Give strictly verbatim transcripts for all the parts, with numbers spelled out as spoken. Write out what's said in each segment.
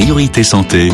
Priorité Santé,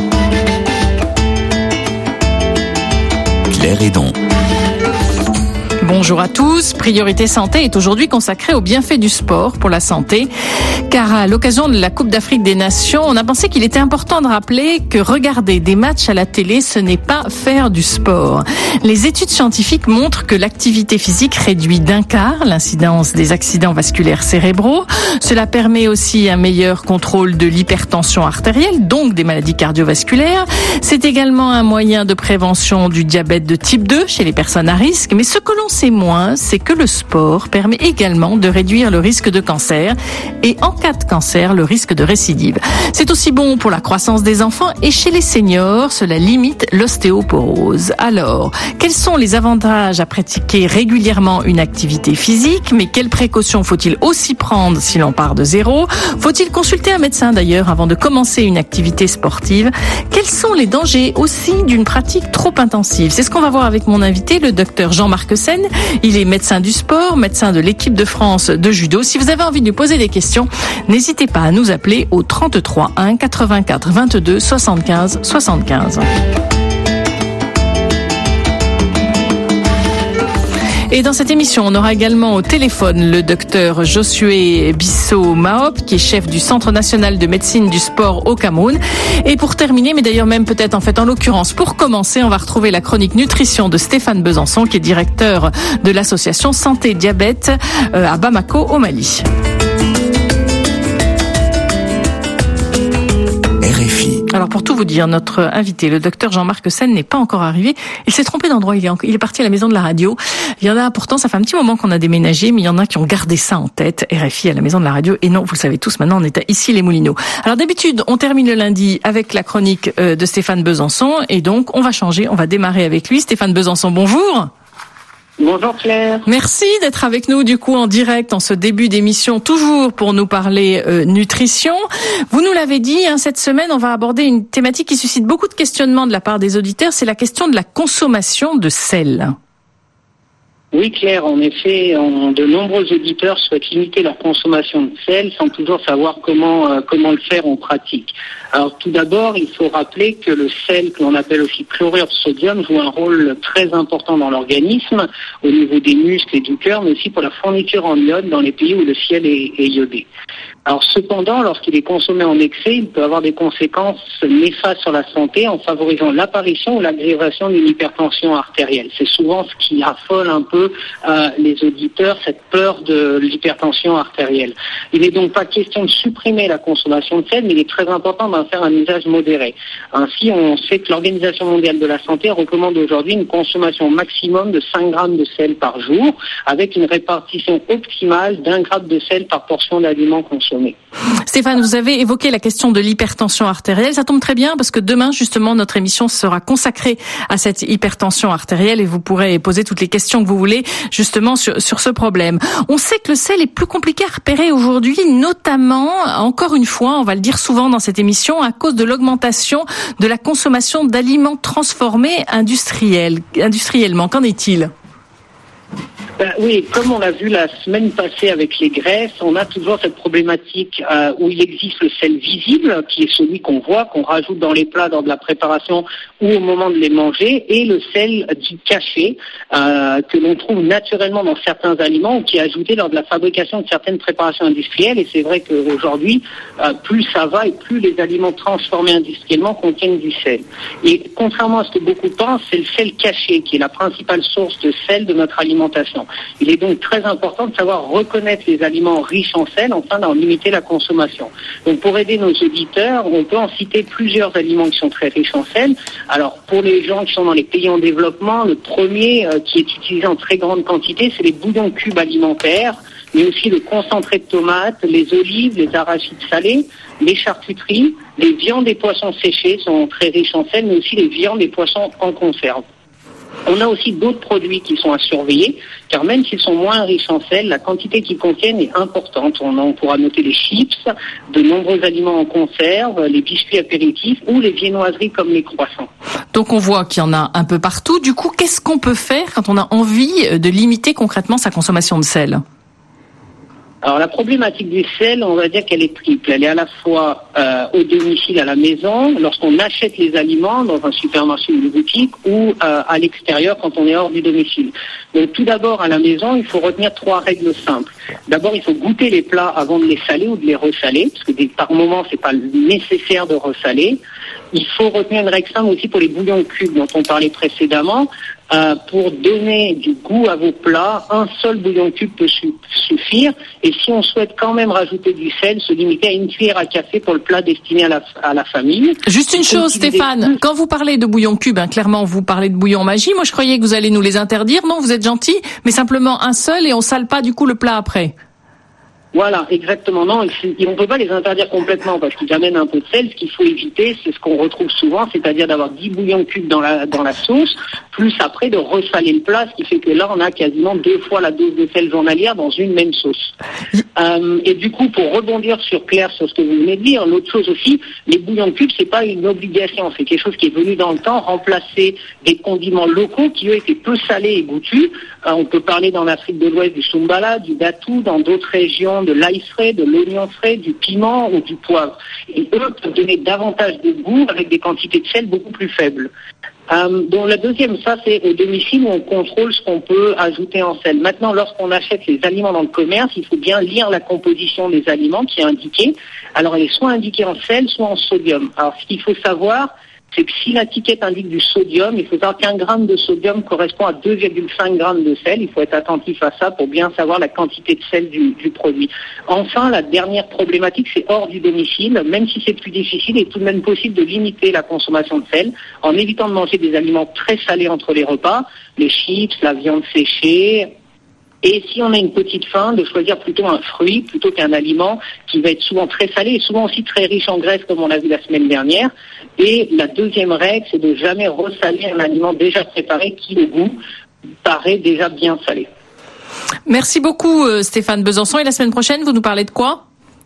Claire Hédon. Bonjour à tous. Priorité Santé est aujourd'hui consacrée aux bienfaits du sport pour la santé. Car à l'occasion de la Coupe d'Afrique des Nations, on a pensé qu'il était important de rappeler que regarder des matchs à la télé, ce n'est pas faire du sport. Les études scientifiques montrent que l'activité physique réduit d'un quart l'incidence des accidents vasculaires cérébraux. Cela permet aussi un meilleur contrôle de l'hypertension artérielle, donc des maladies cardiovasculaires. C'est également un moyen de prévention du diabète de type deux chez les personnes à risque. Mais ce que l'on sait moins, c'est que le sport permet également de réduire le risque de cancer et en cas de cancer, le risque de récidive. C'est aussi bon pour la croissance des enfants et chez les seniors, cela limite l'ostéoporose. Alors, quels sont les avantages à pratiquer régulièrement une activité physique? Mais quelles précautions faut-il aussi prendre si l'on part de zéro? Faut-il consulter un médecin d'ailleurs avant de commencer une activité sportive? Quels sont les dangers aussi d'une pratique trop intensive? C'est ce qu'on va voir avec mon invité, le docteur Jean-Marc Sen. Il est médecin du sport, médecin de l'équipe de France de judo. Si vous avez envie de lui poser des questions, n'hésitez pas à nous appeler au trente-trois un quatre-vingt-quatre vingt-deux soixante-quinze soixante-quinze. Et dans cette émission, on aura également au téléphone le docteur Josué Bissot-Maop, qui est chef du Centre national de médecine du sport au Cameroun. Et pour terminer, mais d'ailleurs même peut-être en fait en l'occurrence pour commencer, on va retrouver la chronique nutrition de Stéphane Besançon, qui est directeur de l'association Santé Diabète à Bamako au Mali. Alors pour tout vous dire, notre invité, le docteur Jean-Marc Sen, n'est pas encore arrivé. Il s'est trompé d'endroit, il est, en... il est parti à la maison de la radio. Il y en a pourtant, ça fait un petit moment qu'on a déménagé, mais il y en a qui ont gardé ça en tête, R F I à la maison de la radio. Et non, vous le savez tous, maintenant on est à ici les Moulineaux. Alors d'habitude, on termine le lundi avec la chronique de Stéphane Besançon. Et donc on va changer, on va démarrer avec lui. Stéphane Besançon, bonjour. Bonjour Claire. Merci d'être avec nous du coup en direct en ce début d'émission, toujours pour nous parler euh, nutrition. Vous nous l'avez dit, hein, cette semaine on va aborder une thématique qui suscite beaucoup de questionnements de la part des auditeurs, c'est la question de la consommation de sel. Oui Claire, en effet, on, de nombreux auditeurs souhaitent limiter leur consommation de sel sans toujours savoir comment euh, comment le faire en pratique. Alors tout d'abord, il faut rappeler que le sel, que l'on appelle aussi chlorure de sodium, joue un rôle très important dans l'organisme, au niveau des muscles et du cœur, mais aussi pour la fourniture en iode dans les pays où le ciel est, est iodé. Alors cependant, lorsqu'il est consommé en excès, il peut avoir des conséquences néfastes sur la santé en favorisant l'apparition ou l'aggravation d'une hypertension artérielle. C'est souvent ce qui affole un peu euh, les auditeurs, cette peur de l'hypertension artérielle. Il n'est donc pas question de supprimer la consommation de sel, mais il est très important d'en faire un usage modéré. Ainsi, on sait que l'Organisation mondiale de la santé recommande aujourd'hui une consommation maximum de cinq grammes de sel par jour, avec une répartition optimale d'un gramme de sel par portion d'aliments consommés. Stéphane, vous avez évoqué la question de l'hypertension artérielle. Ça tombe très bien parce que demain, justement, notre émission sera consacrée à cette hypertension artérielle et vous pourrez poser toutes les questions que vous voulez justement sur, sur ce problème. On sait que le sel est plus compliqué à repérer aujourd'hui, notamment, encore une fois, on va le dire souvent dans cette émission, à cause de l'augmentation de la consommation d'aliments transformés industriels, industriellement. Qu'en est-il ? Ben oui, comme on l'a vu la semaine passée avec les graisses, on a toujours cette problématique euh, où il existe le sel visible, qui est celui qu'on voit, qu'on rajoute dans les plats lors de la préparation ou au moment de les manger, et le sel dit caché, euh, que l'on trouve naturellement dans certains aliments ou qui est ajouté lors de la fabrication de certaines préparations industrielles. Et c'est vrai qu'aujourd'hui, euh, plus ça va et plus les aliments transformés industriellement contiennent du sel. Et contrairement à ce que beaucoup pensent, c'est le sel caché qui est la principale source de sel de notre alimentation. Il est donc très important de savoir reconnaître les aliments riches en sel afin d'en limiter la consommation. Donc pour aider nos auditeurs, on peut en citer plusieurs aliments qui sont très riches en sel. Alors pour les gens qui sont dans les pays en développement, le premier euh, qui est utilisé en très grande quantité, c'est les bouillons cubes alimentaires, mais aussi le concentré de tomates, les olives, les arachides salés, les charcuteries, les viandes et poissons séchés sont très riches en sel, mais aussi les viandes et poissons en conserve. On a aussi d'autres produits qui sont à surveiller, car même s'ils sont moins riches en sel, la quantité qu'ils contiennent est importante. On, on pourra noter les chips, de nombreux aliments en conserve, les biscuits apéritifs ou les viennoiseries comme les croissants. Donc on voit qu'il y en a un peu partout. Du coup, qu'est-ce qu'on peut faire quand on a envie de limiter concrètement sa consommation de sel ? Alors la problématique du sel, on va dire qu'elle est triple. Elle est à la fois euh, au domicile, à la maison, lorsqu'on achète les aliments dans un supermarché ou une boutique, ou euh, à l'extérieur quand on est hors du domicile. Donc tout d'abord à la maison, il faut retenir trois règles simples. D'abord, il faut goûter les plats avant de les saler ou de les ressaler, parce que des, par moment, c'est pas nécessaire de ressaler. Il faut retenir une règle simple aussi pour les bouillons cubes dont on parlait précédemment. Euh, pour donner du goût à vos plats, un seul bouillon cube peut su- suffire. Et si on souhaite quand même rajouter du sel, se limiter à une cuillère à café pour le plat destiné à la, à la famille. Juste une chose, Stéphane, plus. Quand vous parlez de bouillon cube, hein, clairement vous parlez de bouillon magie. Moi je croyais que vous allez nous les interdire. Non, vous êtes gentil, mais simplement un seul et on sale pas du coup le plat après. Voilà, exactement. Non, on ne peut pas les interdire complètement parce qu'ils amènent un peu de sel. Ce qu'il faut éviter, c'est ce qu'on retrouve souvent, c'est-à-dire d'avoir dix bouillons cubes dans la dans la sauce, plus après de ressaler le plat, ce qui fait que là, on a quasiment deux fois la dose de sel journalière dans une même sauce. Euh, et du coup, pour rebondir sur Claire, sur ce que vous venez de dire, l'autre chose aussi, les bouillons cubes, c'est pas une obligation, c'est quelque chose qui est venu dans le temps remplacer des condiments locaux qui, eux, étaient peu salés et goûtus. Euh, on peut parler dans l'Afrique de l'Ouest du soumbala, du datou, dans d'autres régions de l'ail frais, de l'oignon frais, du piment ou du poivre. Et eux peuvent donner davantage de goût avec des quantités de sel beaucoup plus faibles. Euh, donc la deuxième, ça c'est au domicile où on contrôle ce qu'on peut ajouter en sel. Maintenant, lorsqu'on achète les aliments dans le commerce, il faut bien lire la composition des aliments qui est indiquée. Alors elle est soit indiquée en sel, soit en sodium. Alors ce qu'il faut savoir, c'est que si l'étiquette indique du sodium, il faut savoir qu'un gramme de sodium correspond à deux virgule cinq grammes de sel. Il faut être attentif à ça pour bien savoir la quantité de sel du, du produit. Enfin, la dernière problématique, c'est hors du domicile. Même si c'est plus difficile, il est tout de même possible de limiter la consommation de sel en évitant de manger des aliments très salés entre les repas, les chips, la viande séchée. Et si on a une petite faim, de choisir plutôt un fruit plutôt qu'un aliment qui va être souvent très salé et souvent aussi très riche en graisse comme on l'a vu la semaine dernière. Et la deuxième règle, c'est de jamais ressaler un aliment déjà préparé qui, au goût, paraît déjà bien salé. Merci beaucoup Stéphane Besançon. Et la semaine prochaine, vous nous parlez de quoi ?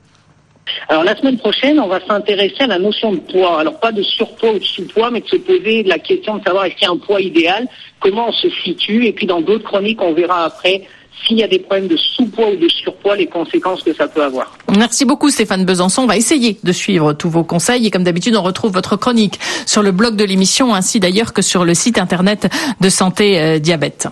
Alors la semaine prochaine, on va s'intéresser à la notion de poids. Alors pas de surpoids ou de sous-poids, mais de se poser la question de savoir est-ce qu'il y a un poids idéal, comment on se situe, et puis dans d'autres chroniques, on verra après s'il y a des problèmes de sous-poids ou de surpoids, les conséquences que ça peut avoir. Merci beaucoup Stéphane Besançon. On va essayer de suivre tous vos conseils et comme d'habitude, on retrouve votre chronique sur le blog de l'émission, ainsi d'ailleurs que sur le site internet de Santé euh, Diabète.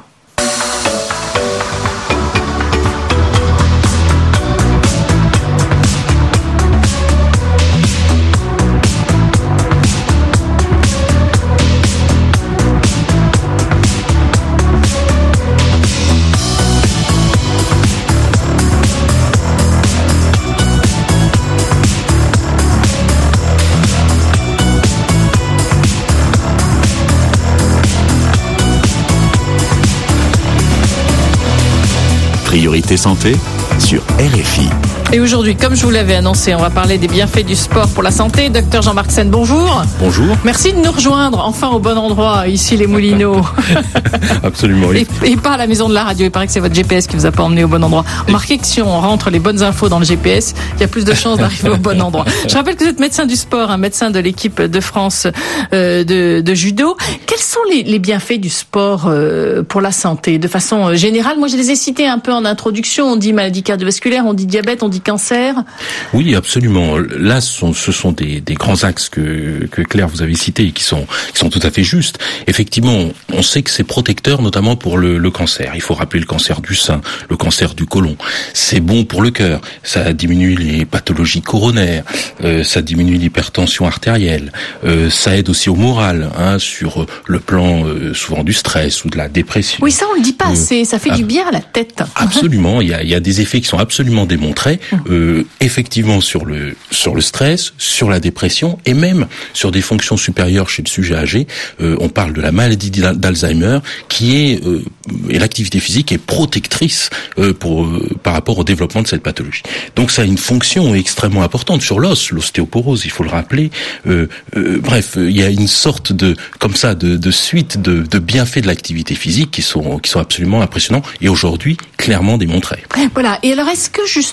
Priorité santé sur R F I. Et aujourd'hui, comme je vous l'avais annoncé, on va parler des bienfaits du sport pour la santé. Docteur Jean-Marc Sen, bonjour. Bonjour. Merci de nous rejoindre enfin au bon endroit, ici les Moulineaux. Absolument, oui. Et, et pas à la maison de la radio. Il paraît que c'est votre G P S qui vous a pas emmené au bon endroit. Remarquez que si on rentre les bonnes infos dans le G P S, il y a plus de chances d'arriver au bon endroit. Je rappelle que vous êtes médecin du sport, un médecin de l'équipe de France euh, de, de judo. Quels sont les, les bienfaits du sport euh, pour la santé de façon générale? Moi, je les ai cités un peu en introduction. On dit maladie cardiovasculaire, on dit diabète, on dit cancer. Oui, absolument. Là, ce sont, ce sont des, des grands axes que, que Claire vous avez cités et qui sont, qui sont tout à fait justes. Effectivement, on sait que c'est protecteur, notamment pour le, le cancer. Il faut rappeler le cancer du sein, le cancer du côlon. C'est bon pour le cœur. Ça diminue les pathologies coronaires. Euh, ça diminue l'hypertension artérielle. Euh, ça aide aussi au moral, hein, sur le plan euh, souvent du stress ou de la dépression. Oui, ça on le dit pas euh, assez. Ça fait ah, du bien à la tête. Absolument. Il y a, il y a des effets qui sont absolument démontrés. Euh, effectivement sur le sur le stress, sur la dépression et même sur des fonctions supérieures chez le sujet âgé. Euh, on parle de la maladie d'Alzheimer qui est euh, et l'activité physique est protectrice euh, pour euh, par rapport au développement de cette pathologie. Donc ça a une fonction extrêmement importante sur l'os, l'ostéoporose, il faut le rappeler. Euh, euh, bref, il y a une sorte de comme ça de, de suite de, de bienfaits de l'activité physique qui sont qui sont absolument impressionnants et aujourd'hui clairement démontrés. Voilà. Et alors est-ce que justement ça fait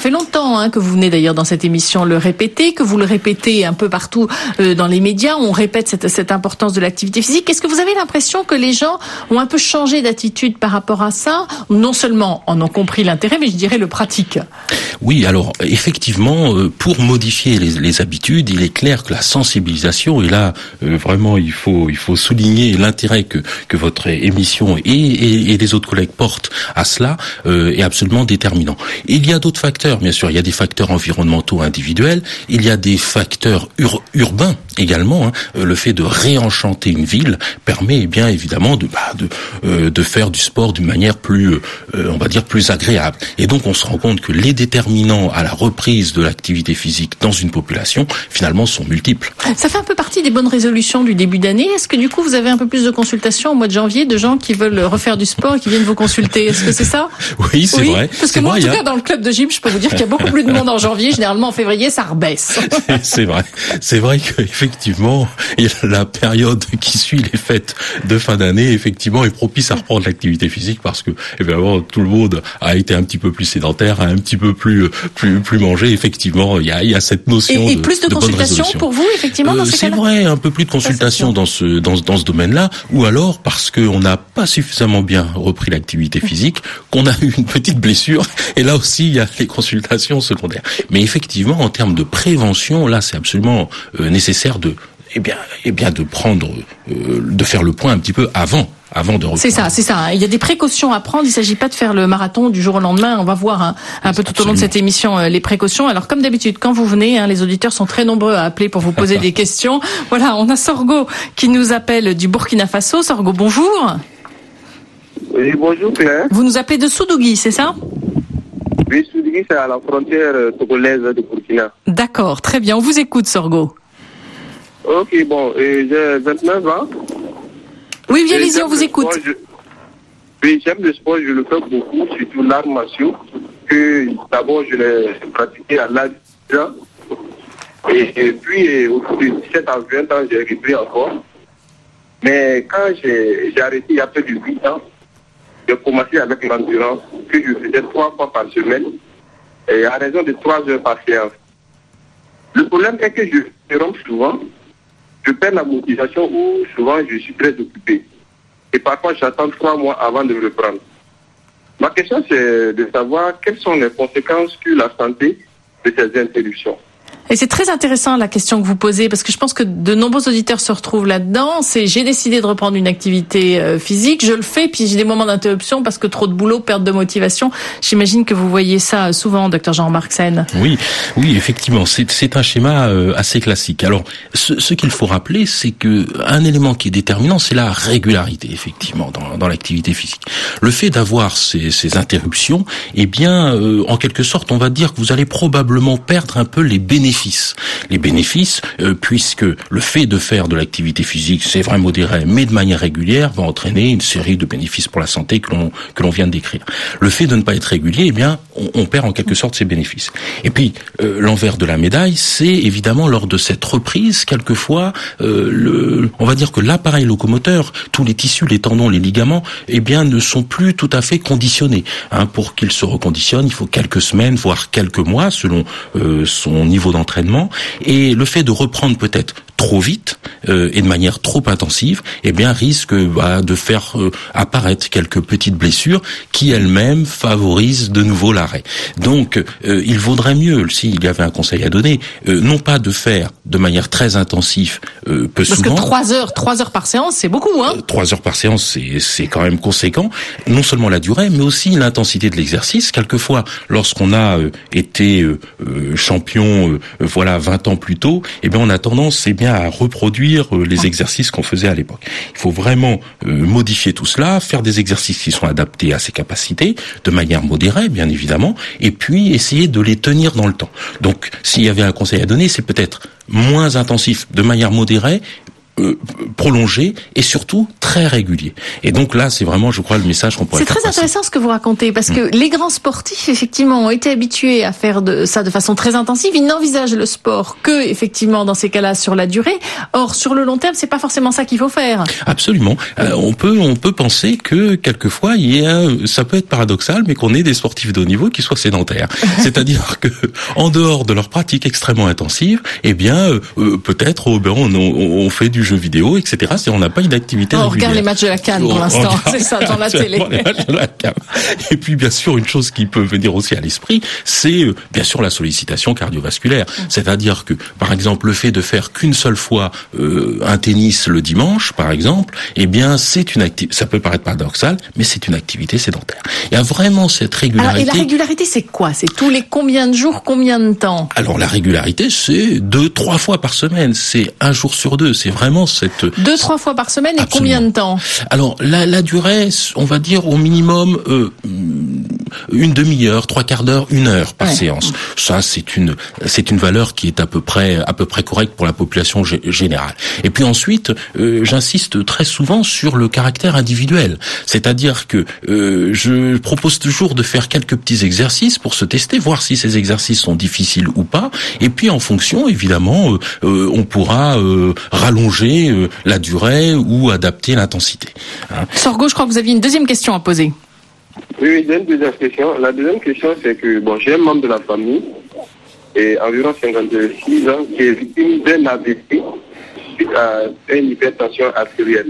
fait longtemps hein, que vous venez d'ailleurs dans cette émission le répéter, que vous le répétez un peu partout euh, dans les médias. On répète cette, cette importance de l'activité physique. Est-ce que vous avez l'impression que les gens ont un peu changé d'attitude par rapport à ça? Non seulement en ont compris l'intérêt, mais je dirais le pratique. Oui, alors effectivement, pour modifier les, les habitudes, il est clair que la sensibilisation, et là euh, vraiment il faut il faut souligner l'intérêt que que votre émission et, et, et les autres collègues portent à cela, euh, est absolument déterminant. Il y a d'autres facteurs, bien sûr, il y a des facteurs environnementaux individuels, il y a des facteurs ur- urbains également. Hein. Le fait de réenchanter une ville permet eh bien évidemment de bah, de euh, de faire du sport d'une manière plus euh, on va dire plus agréable. Et donc on se rend compte que les déterminants à la reprise de l'activité physique dans une population finalement sont multiples. Ça fait un peu partie des bonnes résolutions du début d'année. Est-ce que du coup vous avez un peu plus de consultations au mois de janvier de gens qui veulent refaire du sport et qui viennent vous consulter? Est-ce que c'est ça? Oui, c'est oui, vrai. Parce que c'est moi vrai, en tout a... cas dans le club de gym, je peux vous dire qu'il y a beaucoup plus de monde en janvier. Généralement en février ça rebaisse. C'est vrai. C'est vrai qu'effectivement la période qui suit les fêtes de fin d'année effectivement est propice à reprendre l'activité physique parce que évidemment tout le monde a été un petit peu plus sédentaire, a un petit peu plus plus plus mangé. Effectivement, il y a il y a cette notion et, et de plus de, de consultations pour vous effectivement dans euh, ces c'est cas-là. vrai, un peu plus de consultations dans ce dans dans ce domaine-là, ou alors parce que on n'a pas suffisamment bien repris l'activité physique, qu'on a eu une petite blessure, et là aussi il y a les consultations secondaires. Mais effectivement, en termes de prévention, là c'est absolument euh, nécessaire de eh bien eh bien de prendre euh, de faire le point un petit peu avant. Avant de reprendre. C'est ça, c'est ça. Il y a des précautions à prendre. Il ne s'agit pas de faire le marathon du jour au lendemain. On va voir hein, un peu tout Absolument. Au long de cette émission euh, les précautions. Alors comme d'habitude, quand vous venez, hein, les auditeurs sont très nombreux à appeler pour vous poser des questions. Voilà, on a Sorgo qui nous appelle du Burkina Faso. Sorgo, bonjour. Oui, bonjour Claire. Vous nous appelez de Soudougui, c'est ça? Oui, Soudougui, c'est à la frontière togolaise de Burkina. D'accord, très bien. On vous écoute, Sorgo. Ok, bon, et j'ai vingt-neuf ans. Oui, oui, allez-y, on vous écoute. Sport, je... Oui, j'aime le sport, je le fais beaucoup, surtout l'art martiaux, que d'abord je l'ai pratiqué à l'âge de dix ans. Et, et puis, autour de dix-sept à vingt ans, j'ai repris encore. Mais quand j'ai, j'ai arrêté il y a près de huit ans, j'ai commencé avec l'endurance, que je faisais trois fois par semaine, et à raison de trois heures par séance. Le problème est que je romps souvent. Je perds la motivation ou souvent je suis très occupé. Et parfois j'attends trois mois avant de reprendre. Ma question c'est de savoir quelles sont les conséquences sur la santé de ces interruptions. Et c'est très intéressant la question que vous posez parce que je pense que de nombreux auditeurs se retrouvent là-dedans. C'est j'ai décidé de reprendre une activité euh, physique, je le fais, puis j'ai des moments d'interruption parce que trop de boulot, perte de motivation. J'imagine que vous voyez ça souvent, docteur Jean-Marc Sen. Oui, oui, effectivement, c'est, c'est un schéma euh, assez classique. Alors, ce, ce qu'il faut rappeler, c'est que un élément qui est déterminant, c'est la régularité, effectivement, dans, dans l'activité physique. Le fait d'avoir ces, ces interruptions, eh bien, euh, en quelque sorte, on va dire que vous allez probablement perdre un peu les bénéfices. Les bénéfices, euh, puisque le fait de faire de l'activité physique, c'est vrai modéré, mais de manière régulière, va entraîner une série de bénéfices pour la santé que l'on que l'on vient de décrire. Le fait de ne pas être régulier, eh bien, on, on perd en quelque sorte ces bénéfices. Et puis, euh, l'envers de la médaille, c'est évidemment lors de cette reprise, quelquefois, euh, le, on va dire que l'appareil locomoteur, tous les tissus, les tendons, les ligaments, eh bien, ne sont plus tout à fait conditionnés. Hein, pour qu'ils se reconditionnent, il faut quelques semaines, voire quelques mois, selon euh, son niveau d'entraînement. Entraînement, et le fait de reprendre peut-être trop vite euh, et de manière trop intensive, eh bien risque bah, de faire euh, apparaître quelques petites blessures qui elles-mêmes favorisent de nouveau l'arrêt. Donc euh, il vaudrait mieux, s'il y avait un conseil à donner, euh, non pas de faire de manière très intensive euh, peu Parce souvent. Parce que trois heures, trois heures par séance, c'est beaucoup, hein. Euh, trois heures par séance, c'est c'est quand même conséquent. Non seulement la durée, mais aussi l'intensité de l'exercice. Quelquefois, lorsqu'on a euh, été euh, euh, champion, euh, voilà, vingt ans plus tôt, eh bien on a tendance, eh bien à reproduire les exercices qu'on faisait à l'époque. Il faut vraiment euh, modifier tout cela, faire des exercices qui sont adaptés à ses capacités, de manière modérée, bien évidemment, et puis essayer de les tenir dans le temps. Donc, s'il y avait un conseil à donner, c'est peut-être moins intensif, de manière modérée, euh, prolongé et surtout très régulier. Et donc là, c'est vraiment, je crois, le message qu'on pourrait C'est faire très passer. intéressant ce que vous racontez, parce que mmh. les grands sportifs, effectivement, ont été habitués à faire de ça de façon très intensive. Ils n'envisagent le sport que, effectivement, dans ces cas-là, sur la durée. Or, sur le long terme, c'est pas forcément ça qu'il faut faire. Absolument. Euh, on peut, on peut penser que quelquefois, il y a, ça peut être paradoxal, mais qu'on ait des sportifs de haut niveau qui soient sédentaires. C'est-à-dire que, en dehors de leur pratique extrêmement intensive, eh bien, euh, peut-être, oh, ben, on, on, on fait du jeu vidéo, et cetera. Si on n'a pas une activité On régulière. regarde les matchs de la CAN pour l'instant, c'est ça, dans la télé. Les matchs de la CAN. Et puis, bien sûr, une chose qui peut venir aussi à l'esprit, c'est euh, bien sûr la sollicitation cardiovasculaire. Mmh. C'est-à-dire que, par exemple, le fait de faire qu'une seule fois euh, un tennis le dimanche, par exemple, eh bien, c'est une activité. Ça peut paraître paradoxal, mais c'est une activité sédentaire. Il y a vraiment cette régularité. Alors, et la régularité, c'est quoi? C'est tous les combien de jours, combien de temps? Alors, la régularité, c'est deux, trois fois par semaine. C'est un jour sur deux. C'est vraiment cette... Deux, trois fois par semaine et Absolument. Combien de temps? Alors, la, la durée, on va dire au minimum euh, une demi-heure, trois quarts d'heure, une heure par ouais. séance. Ça, c'est une, c'est une valeur qui est à peu près, à peu près correcte pour la population g- générale. Et puis ensuite, euh, j'insiste très souvent sur le caractère individuel. C'est-à-dire que euh, je propose toujours de faire quelques petits exercices pour se tester, voir si ces exercices sont difficiles ou pas. Et puis en fonction, évidemment, euh, euh, on pourra euh, rallonger euh, la durée ou adapter l'intensité. Hein. Sorgho, je crois que vous aviez une deuxième question à poser. Oui, oui, j'ai une deuxième question. La deuxième question, c'est que bon, j'ai un membre de la famille, et environ cinquante-six ans, qui est victime d'un A V C suite à une hypertension artérielle.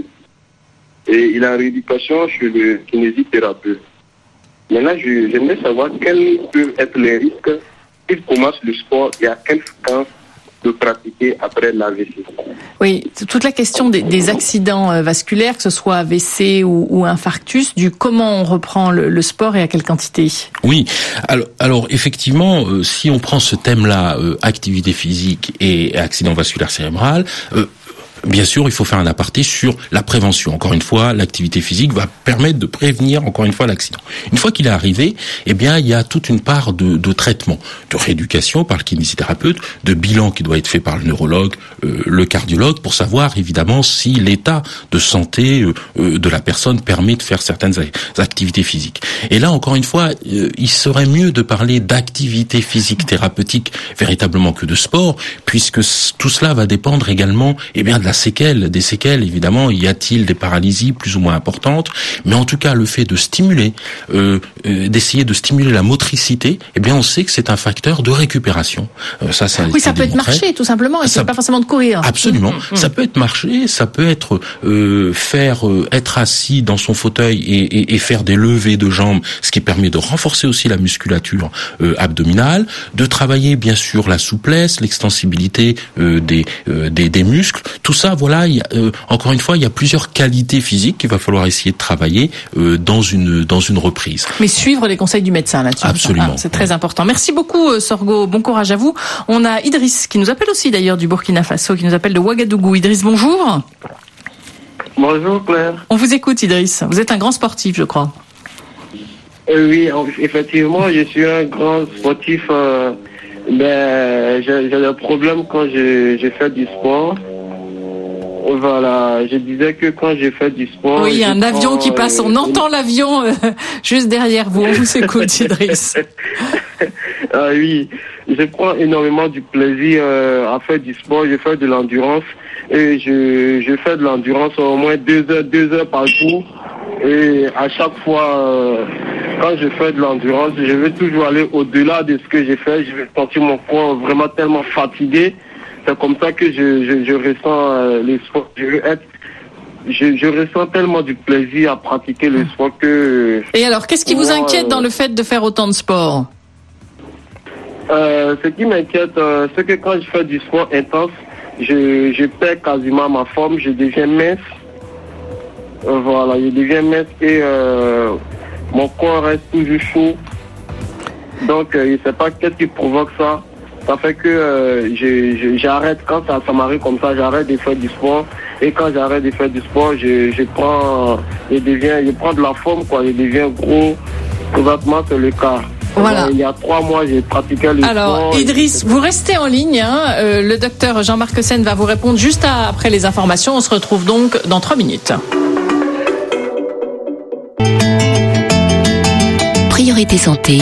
Et il a une rééducation chez le kinésithérapeute. Maintenant, je, j'aimerais savoir quels peuvent être les risques s'il commence le sport et à quelle fréquence de pratiquer après l'A V C. Oui, toute la question des, des accidents vasculaires, que ce soit A V C ou, ou infarctus, du comment on reprend le, le sport et à quelle quantité. Oui, alors, alors effectivement, euh, si on prend ce thème-là, euh, activité physique et accident vasculaire cérébral, euh, bien sûr, il faut faire un aparté sur la prévention. Encore une fois, l'activité physique va permettre de prévenir, encore une fois, l'accident. Une fois qu'il est arrivé, eh bien, il y a toute une part de, de traitement, de rééducation par le kinésithérapeute, de bilan qui doit être fait par le neurologue, euh, le cardiologue, pour savoir, évidemment, si l'état de santé euh, de la personne permet de faire certaines activités physiques. Et là, encore une fois, euh, il serait mieux de parler d'activité physique thérapeutique véritablement que de sport, puisque tout cela va dépendre également, eh bien, de la séquelle, des séquelles, évidemment, y a-t-il des paralysies plus ou moins importantes, mais en tout cas, le fait de stimuler, euh, euh, d'essayer de stimuler la motricité, eh bien, on sait que c'est un facteur de récupération. Euh, ça, ça oui, ça peut démontré. être marcher, tout simplement, et ça, c'est pas forcément de courir. Absolument. Mmh, mmh. Ça peut être marcher, ça peut être euh, faire euh, être assis dans son fauteuil et, et, et faire des levées de jambes, ce qui permet de renforcer aussi la musculature euh, abdominale, de travailler bien sûr la souplesse, l'extensibilité euh, des, euh, des des muscles. Tout ça, voilà, il y a, euh, encore une fois, il y a plusieurs qualités physiques qu'il va falloir essayer de travailler euh, dans une dans une reprise. Mais suivre les conseils du médecin là-dessus. Absolument. Ah, c'est très important. Merci beaucoup, Sorgho. Bon courage à vous. On a Idriss qui nous appelle aussi d'ailleurs du Burkina Faso, qui nous appelle de Ouagadougou. Idriss, bonjour. Bonjour Claire. On vous écoute, Idriss. Vous êtes un grand sportif, je crois. Euh, oui, effectivement, je suis un grand sportif. Euh, mais j'ai, j'ai des problèmes quand je, je fais du sport. Voilà, je disais que quand j'ai fait du sport... Oui, il y a un avion prends, qui passe, on euh, entend l'avion euh, juste derrière vous, on vous écoute, Idriss. Ah oui, je prends énormément du plaisir euh, à faire du sport, je fais de l'endurance et je, je fais de l'endurance au moins deux heures, deux heures par jour. Et à chaque fois, euh, quand je fais de l'endurance, je veux toujours aller au-delà de ce que j'ai fait, je vais sentir mon corps vraiment tellement fatigué. C'est comme ça que je, je, je ressens euh, les sports. Je veux être, je, je ressens tellement du plaisir à pratiquer le sport que... Et alors, qu'est-ce qui moi, vous inquiète euh, dans le fait de faire autant de sport? euh, Ce qui m'inquiète, euh, c'est que quand je fais du sport intense, je, je perds quasiment ma forme, je deviens mince. Euh, voilà, je deviens mince et euh, mon corps reste toujours chaud. Donc, euh, je ne sais pas qu'est-ce qui provoque ça. Ça fait que euh, je, je, j'arrête, quand ça, ça m'arrive comme ça, j'arrête de faire du sport. Et quand j'arrête de faire du sport, je, je prends je deviens, je prends de la forme, quoi. Je deviens gros. Présentement, c'est le cas. Voilà. Il y a trois mois, j'ai pratiqué le Alors, sport. Idriss, vous restez en ligne. Hein. Euh, le docteur Jean-Marc Sen va vous répondre juste à, après les informations. On se retrouve donc dans trois minutes. Priorité santé.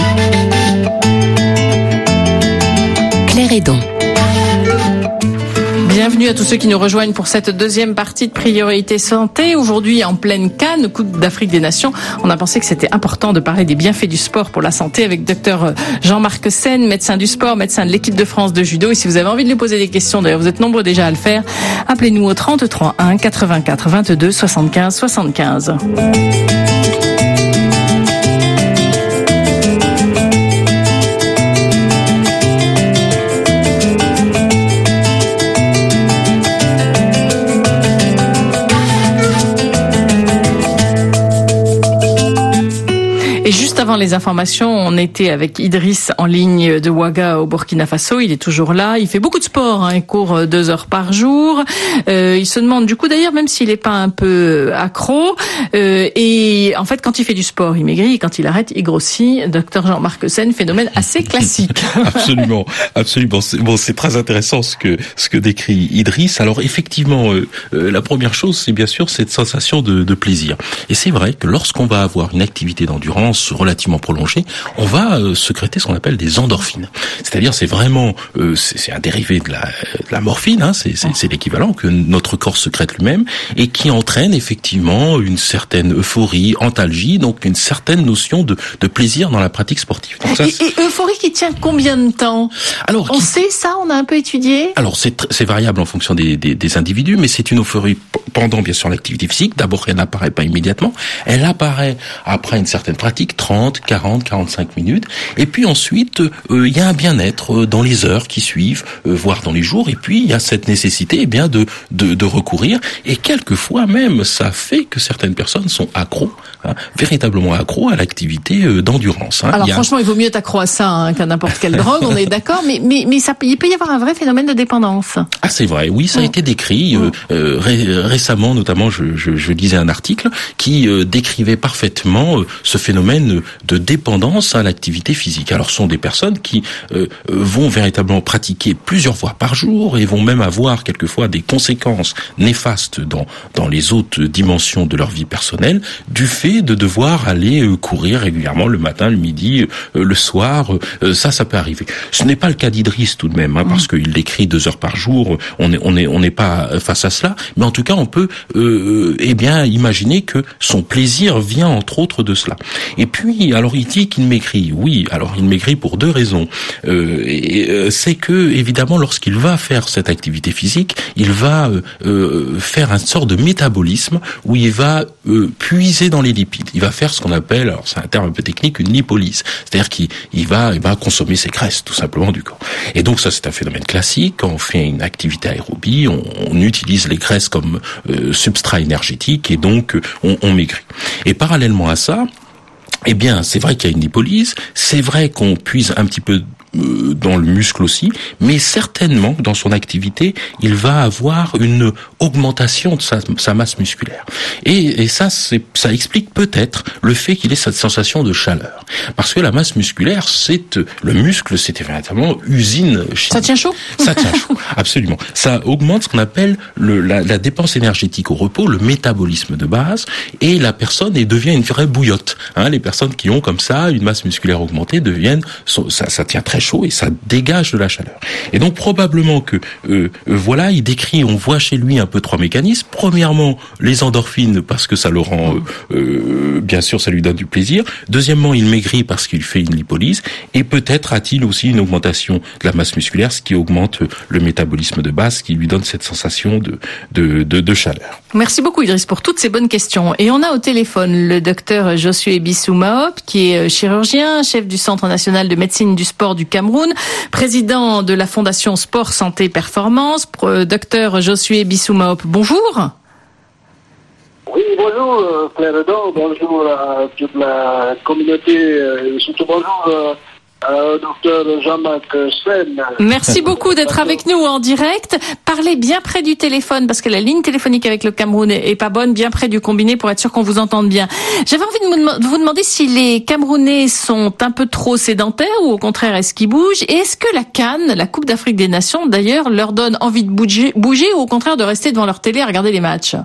Claire Hédon. Bienvenue à tous ceux qui nous rejoignent pour cette deuxième partie de Priorité Santé. Aujourd'hui, en pleine Cannes, Coupe d'Afrique des Nations, on a pensé que c'était important de parler des bienfaits du sport pour la santé avec docteur Jean-Marc Sen, médecin du sport, médecin de l'équipe de France de judo. Et si vous avez envie de lui poser des questions, d'ailleurs vous êtes nombreux déjà à le faire, appelez-nous au trente-trois un quatre-vingt-quatre vingt-deux soixante-quinze soixante-quinze. Et juste avant les informations, on était avec Idriss en ligne de Ouaga au Burkina Faso. Il est toujours là. Il fait beaucoup de sport. Hein. Il court deux heures par jour. Euh, il se demande du coup d'ailleurs, même s'il n'est pas un peu accro. Euh, et en fait, quand il fait du sport, il maigrit. Et quand il arrête, il grossit. Docteur Jean-Marc Sen, phénomène assez classique. Absolument, absolument. C'est, bon, c'est très intéressant ce que ce que décrit Idriss. Alors effectivement, euh, euh, la première chose, c'est bien sûr cette sensation de, de plaisir. Et c'est vrai que lorsqu'on va avoir une activité d'endurance relativement prolongée, on va euh, sécréter ce qu'on appelle des endorphines. C'est-à-dire, c'est vraiment, euh, c'est, c'est un dérivé de la, de la morphine, hein, c'est, c'est, c'est l'équivalent que notre corps sécrète lui-même, et qui entraîne effectivement une certaine euphorie, antalgie, donc une certaine notion de, de plaisir dans la pratique sportive. Donc ça, et, et euphorie qui tient combien de temps? Alors, on qui... sait ça, on a un peu étudié. Alors, c'est, c'est variable en fonction des, des, des individus, mais c'est une euphorie pendant, bien sûr, l'activité physique. D'abord, elle n'apparaît pas immédiatement, elle apparaît après une certaine pratique, trente, quarante, quarante-cinq minutes. Et puis ensuite, euh, il y a un bien-être dans les heures qui suivent, euh, voire dans les jours. Et puis, il y a cette nécessité, eh bien, de, de, de recourir. Et quelquefois même, ça fait que certaines personnes sont accros, hein, véritablement accros à l'activité euh, d'endurance. Hein. Alors, il a... franchement, il vaut mieux être accro à ça hein, qu'à n'importe quelle drogue, on est d'accord. Mais, mais, mais ça, il peut y avoir un vrai phénomène de dépendance. Ah, c'est vrai. Oui, ça a mmh. été décrit euh, euh, ré- récemment, notamment, je, je, je lisais un article qui euh, décrivait parfaitement euh, ce phénomène de dépendance à l'activité physique. Alors, ce sont des personnes qui euh, vont véritablement pratiquer plusieurs fois par jour et vont même avoir quelquefois des conséquences néfastes dans dans les autres dimensions de leur vie personnelle du fait de devoir aller euh, courir régulièrement le matin, le midi, euh, le soir. Euh, ça, ça peut arriver. Ce n'est pas le cas d'Idriss tout de même, hein, parce qu'il décrit deux heures par jour. On est on est on n'est pas face à cela, mais en tout cas, on peut euh, eh bien imaginer que son plaisir vient entre autres de cela. Et puis, alors il dit qu'il maigrit. Oui, alors il maigrit pour deux raisons. Euh, et, euh, c'est que, évidemment, lorsqu'il va faire cette activité physique, il va euh, euh, faire une sorte de métabolisme où il va euh, puiser dans les lipides. Il va faire ce qu'on appelle, alors c'est un terme un peu technique, une lipolyse. C'est-à-dire qu'il il va, il va consommer ses graisses, tout simplement, du corps. Et donc ça, c'est un phénomène classique. Quand on fait une activité aérobie, on, on utilise les graisses comme euh, substrat énergétique et donc on, on maigrit. Et parallèlement à ça, eh bien, c'est vrai qu'il y a une lipolyse, c'est vrai qu'on puise un petit peu dans le muscle aussi, mais certainement dans son activité, il va avoir une augmentation de sa, sa masse musculaire. Et, et ça, c'est, ça explique peut-être le fait qu'il ait cette sensation de chaleur. Parce que la masse musculaire, c'est le muscle, c'était véritablement usine chimique. Ça tient chaud. Ça tient chaud, absolument. Ça augmente ce qu'on appelle le, la, la dépense énergétique au repos, le métabolisme de base, et la personne et devient une vraie bouillotte. Hein, les personnes qui ont comme ça une masse musculaire augmentée deviennent, ça, ça tient très chaud et ça dégage de la chaleur. Et donc probablement que euh, euh, voilà, il décrit, on voit chez lui un peu trois mécanismes. Premièrement, les endorphines parce que ça le rend, euh, euh, bien sûr, ça lui donne du plaisir. Deuxièmement, il maigrit parce qu'il fait une lipolyse. Et peut-être a-t-il aussi une augmentation de la masse musculaire, ce qui augmente le métabolisme de base, qui lui donne cette sensation de de, de, de chaleur. Merci beaucoup Idriss pour toutes ces bonnes questions. Et on a au téléphone le docteur Josué Bissou-Maop, qui est chirurgien, chef du Centre national de médecine du sport du Cameroun, président de la Fondation Sport Santé Performance. Docteur Josué Bissou-Maop, bonjour. Oui, bonjour Claire Hédon, bonjour à toute la communauté, surtout bonjour euh, docteur Jean-Marc Sen. Merci beaucoup d'être avec nous en direct. Parlez bien près du téléphone parce que la ligne téléphonique avec le Cameroun est pas bonne, bien près du combiné pour être sûr qu'on vous entende bien. J'avais envie de vous demander si les Camerounais sont un peu trop sédentaires ou au contraire est-ce qu'ils bougent, et est-ce que la CAN, la Coupe d'Afrique des Nations d'ailleurs, leur donne envie de bouger, bouger ou au contraire de rester devant leur télé à regarder les matchs?